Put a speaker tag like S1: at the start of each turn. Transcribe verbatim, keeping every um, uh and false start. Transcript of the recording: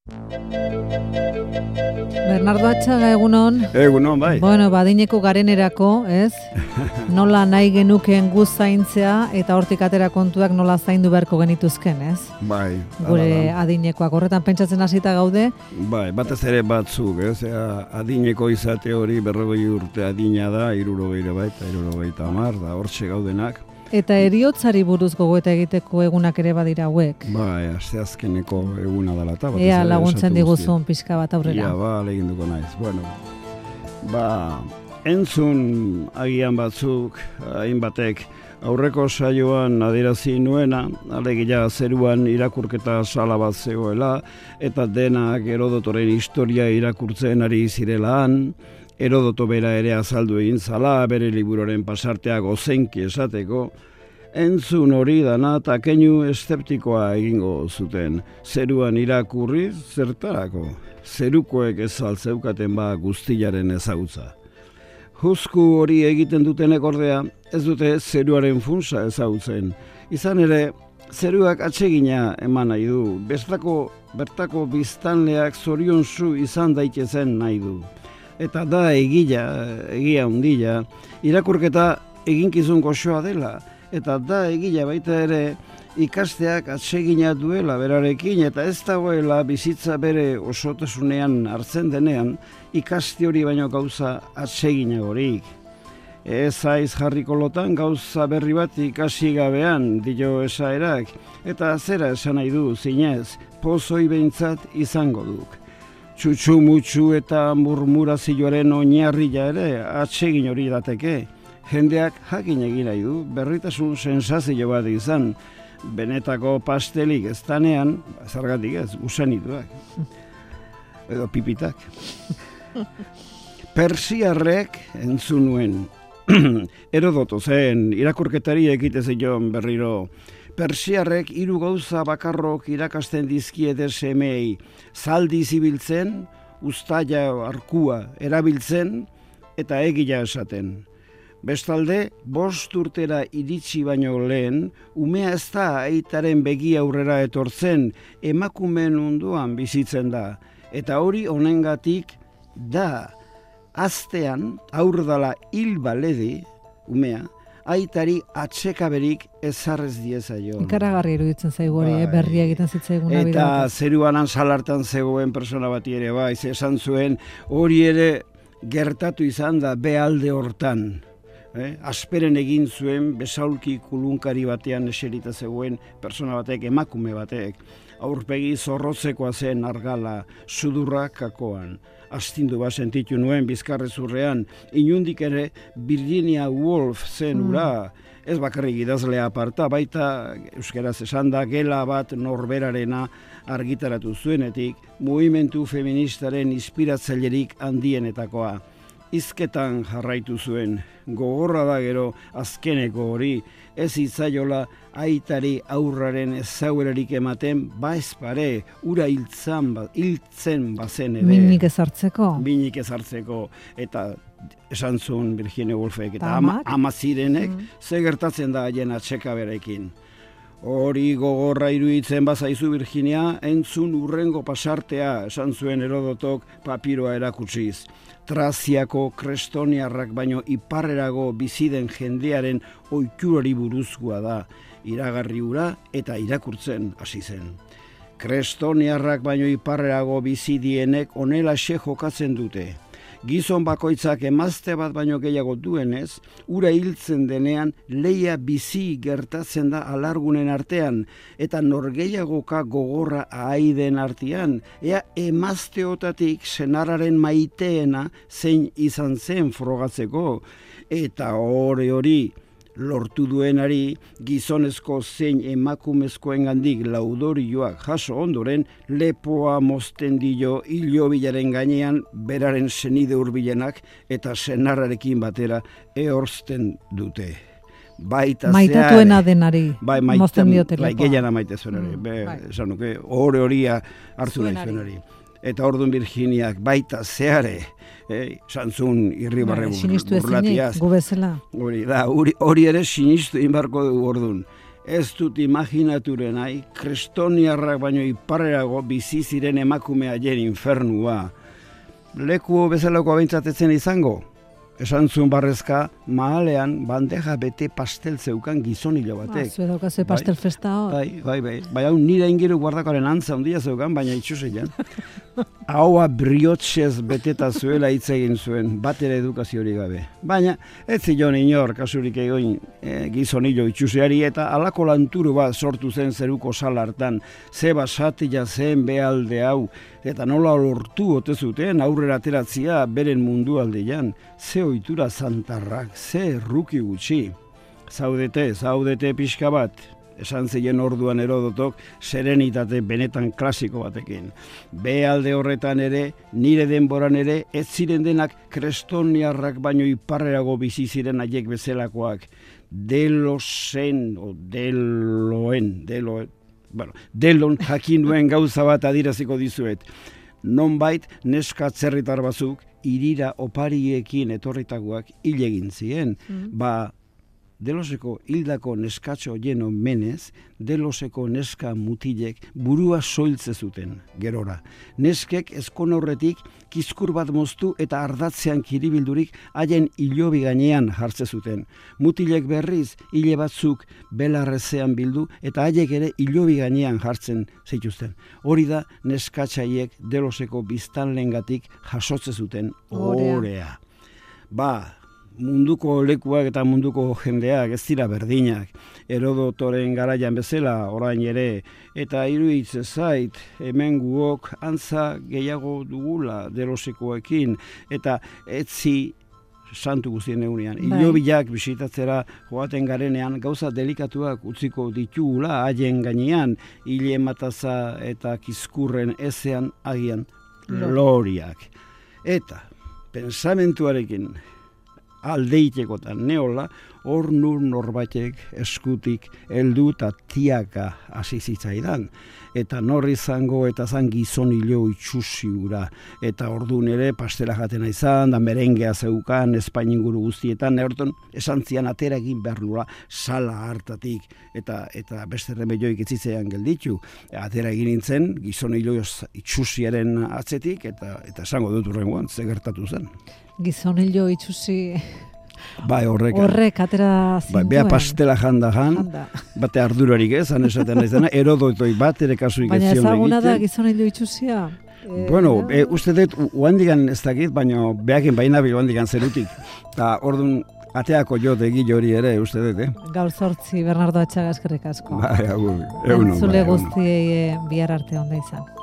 S1: Bernardo Atxaga, egunon.
S2: Egunon, bai.
S1: Bueno, badineko garenerako, ez? Nola nahi genukeen guz zaintzea eta hortik atera kontuak nola zaindu beharko genituzken, ez?
S2: Bai.
S1: Gure adinekoak. Horretan pentsatzen hasita gaude?
S2: Bai, batez ere batzuk, ez? Adineko izate hori berrogei urte adina da, hirurogeita baita, hirurogeita hamar, da hortxe gaudenak.
S1: Eta heriotzari buruz gogoeta egiteko egunak ere badira hauek.
S2: Bai, asteazkeneko eguna dela eta.
S1: Ea laguntzen diguzun pixka bat aurrera.
S2: Ia, ba, leginduko naiz. Bueno, ba, entzun agian batzuk, hainbatek, aurreko saioan adierazi nuena, alegia zeruan irakurketa sala bat zegoela, eta denak Herodotoren historia irakurtzen ari zirelaan, Herodoto bera ere azaldu egin zala, bere liburoren pasartea gozenki esateko, entzun hori dana eta keinu eszeptikoa egingo zuten. Zeruan irakurri zertarako, zerukoek ez altzeukaten ba guztiaren ezagutza. Huzku hori egiten dutenek ordea, ez dute zeruaren funtsa ezagutzen. Izan ere, zeruak atsegina eman nahi du, bestako bertako biztanleak zorionzu izan daitezen nahi du. Eta da egila, egia hundila, irakurketa eginkizun goxoa dela, eta da egila baita ere ikasteak atsegina duela berarekin, eta ez dagoela bizitza bere osotasunean hartzen denean, ikaste hori baino gauza atsegina horik. Ez aiz jarriko lotan gauza berri bat ikasi gabean, dio esaerak, eta zera esan nahi du, zinez, pozoi behintzat izango duk. Txutxu-mutxu eta murmurazioaren oinarria ere atsegin hori dateke. Jendeak jakin egin nahi du, berritasun sensazio bat izan, benetako pastelik ez danean, zergatik ez, gusanituak, edo pipitak. Persiarrek entzun nuen, Herodoto zen, irakurketari egite zion berriro, Persiarrek hiru gauza bakarrok irakasten dizkiete semei, zaldi zibiltzen, uztaila arkua erabiltzen eta egia esaten. Bestalde, bost urtera iritsi baino lehen, umea ez da aitaren begi aurrera etortzen, emakumeen munduan bizitzen da. Eta hori honengatik da, aztean aurdala hil baledi, umea, aitari atsekaberik ezarrez diezaio.
S1: Ikaragarri iruditzen zaigu hori, eh? Berria egiten zitzaiguna.
S2: Eta zeruanan salartan zegoen persona bati ere bai, esan zuen hori ere gertatu izan da behalde hortan. Eh? Asperen egin zuen besaulki kulunkari batean eserita zegoen persona batek, emakume batek. Aurpegi zorrotzekoa zen argala, sudurra kakoan. Astindu bat sentitu nuen Bizkarrezurrean, inundik ere Virginia Woolf zen ura, ez bakarrik idazlea aparta, baita euskaraz esan da gela bat norberarena argitaratu zuenetik, mugimendu feministaren inspiratzailerik handienetakoa. Hizketan jarraitu zuen, gogorra da gero azkeneko hori, ez hitzaiola aitari aurraren ezauerarik ematen, ba ezpare, ura hiltzen, ba, hiltzen bazen ere.
S1: Minik ezartzeko.
S2: Minik ezartzeko, eta esan zuen Virginia Woolfek, eta ama, ama zirenek, mm. ze gertatzen da haien atsekaberekin. Hori gogorra iruditzen bazaizu Virginia, entzun urrengo pasartea, esan zuen Herodotok papiroa erakutsiz. Traziako krestoniarrak baino iparrerago biziden jendearen ohiturari buruzkoa da, iragarri ura eta irakurtzen hasi zen. Krestoniarrak baino iparrerago bizidienek honelaxe jokatzen dute. Gizon bakoitzak emazte bat baino gehiago duenez, ura hiltzen denean leia bizi gertatzen da alargunen artean, eta norgehiagoka gogorra ahaiden artean, ea emazteotatik senarraren maiteena zein izan zen frogatzeko, eta hori hori lortu duenari gizonezko zein emakumezkoengandik laudorioak jaso ondoren lepoa mozten dio hilobilaren gainean beraren senide hurbilenak eta senarrarekin batera ehorzten dute. Baita
S1: maitatuena denari
S2: bai,
S1: mozten diote lepoa.
S2: Bai, gehiana maite zuenari, mm, esan nuke, hori horia hartu nahi zuenari. Eta orduan Virginiak baita zeare, eh, santzun irribarre burlatiaz.
S1: Sinistu ezinik, gu bezala.
S2: Hori da, hori ere sinistu inbarko dugu orduan. ez dut imaginaturen nahi, kristoniarrak baino iparrerago bizi ziren emakume haien infernua. Leku bezalako abintzatetzen izango? Esan zuen Barrezka, mahalean bandeja bete pastel zeukan gizonilo batek.
S1: Ah, zue daukaze pastel festa hor.
S2: Bai, bai, bai. Bai, hau nire ingiru guardakoaren antza handia zeukan, baina itxusean. Haua briotxez beteta zuela hitz egin zuen, bat ere edukaziorik gabe. Baina, ez zion inor, kasurik egoin e, gizonilo itxuseari, eta alako lanturu bat sortu zen zeruko sal hartan, ze basatia zen behalde hau, eta nola lortu ote zuten aurrera ateratzia beren mundu aldean, ze ohitura zantarrak, ze erruki gutxi. Zaudete, zaudete pixka bat, esan zeien orduan Herodotok serenitate benetan klasiko batekin. Behalde horretan ere, nire denboran ere, ez ziren denak krestoniarrak baino iparrerago bizi ziren haiek bezalakoak. Delosen, o deloen, deloen, bueno, delon jakin duen gauza bat adiraziko dizuet. Nonbait neska atzerritar batzuk irira opariekin etorritakoak hil egin zien. Mm. Ba, Deloseko hildako neskatxo jeno menez, Deloseko neska mutilek burua soiltze zuten, gerora. Neskek ezkon horretik kizkur bat moztu eta ardatzean kiribildurik haien hilobi gainean jartze zuten. Mutilek berriz hile batzuk belarrezean bildu eta haiek ere hilobi gainean jartzen zituzten. Hori da neskatxaiek Deloseko biztanlengatik jasotze zuten orea. Ba, munduko lekuak eta munduko jendeak ez dira berdinak. Herodotoren garaian bezala orain ere, eta iruditzen zait hemen guok antza gehiago dugula Delosekoekin, eta etzi santu guztien egunean. Hilobilak bisitatzera joaten garenean gauza delikatuak utziko ditugula haien gainean, hile mataza eta kizkurren ezean agian loriak. Eta pensamentuarekin aldeitekotan neola, hor nur norbaitek eskutik heldu eta tiaka hasi zitzaidan. Eta nor izango eta zan gizon hilo itxusi ura. Eta orduan ere pastela jatena izan, da merengea zeukan, Espain inguru guztietan, neorton esan zian atera egin behar nula sala hartatik. Eta, eta beste remeioik etzitzean gelditu. Atera egin nintzen, gizon hilo itxusiaren atzetik, eta eta esango dut urrengoan, ze gertatu zen.
S1: Gizon hilo itxusi...
S2: Bai, horrek.
S1: Horrek, atera zintuen.
S2: Bai, bea pastela janda jan, bate ardurarik ez, han esaten ez dena, Herodotoi bat ere kasurik ez zion egiten.
S1: Baina ezaguna da gizon hilo itxusia?
S2: Bueno, e, uste dut, uhandigan ez dakit, baina behakin baina bil uhandigan zerutik. Eta orduan, ateako jo degi hori ere, uste dut, eh?
S1: Gaur zortzi, Bernardo Atxaga eskerrik asko.
S2: Bai, agur, egunon.
S1: Entzule guztiei bihar arte onda izan.